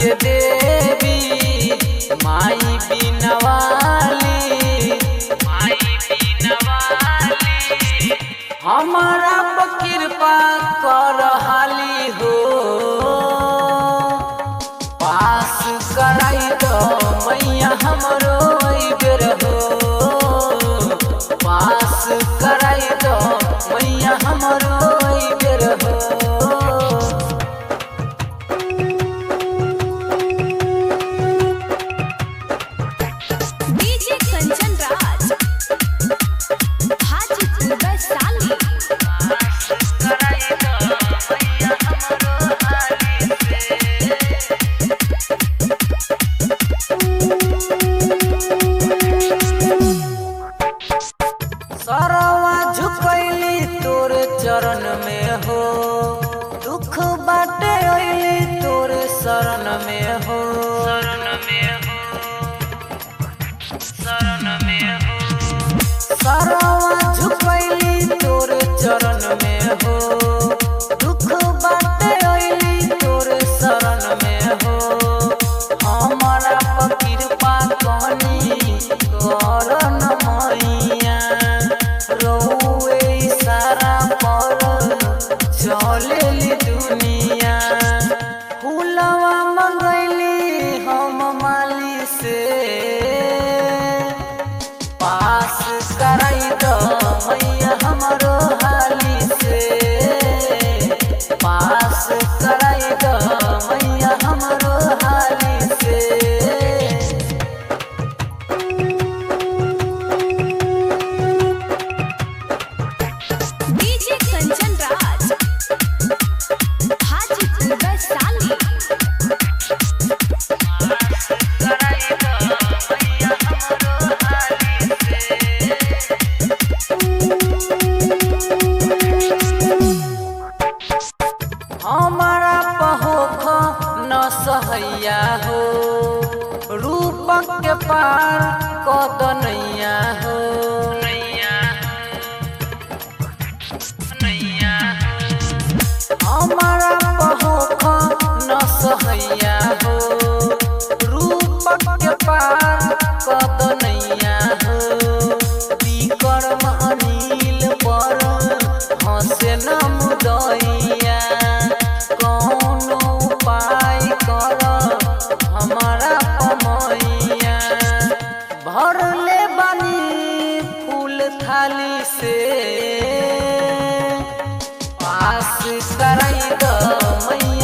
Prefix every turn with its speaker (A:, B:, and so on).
A: के देवी माई बिनवाली हमारा कृपा कर हाली हो पास कराई दो मैया हमरो बेर हो पास कराई दो मैया हमरो बेर हो
B: डीजे कंचन राज हाजीपुर वैशाली
A: सरवा झुकैली तोर चरण में हो दुख बाटे अइली तोर शरण में हो सरवा झुकैली तोर चरण में हो दुख बाटे अइली तोर शरण में हो हमारा कृपा कनी कर न मैया रोए सारा पर चलेली दुनिया फूलवा मंगैली हम माली से पास कराई दो मैया हमरो हाली से पास कराई दो मैया हमरो हाली से
B: डीजे कंचन राज हाजीपुर वैशाली
A: हमारा पहोख न सहैया हो रूपक के पार कदनैया हो हमारा पहोख न सहैया हो रूपक के पार कदनैया हो विक्रम अनिल पर हंसे न मुदैया कौनो उपाय कर हमारा पमैया भर ले बानी फूल थाली से पास कराई दो मैया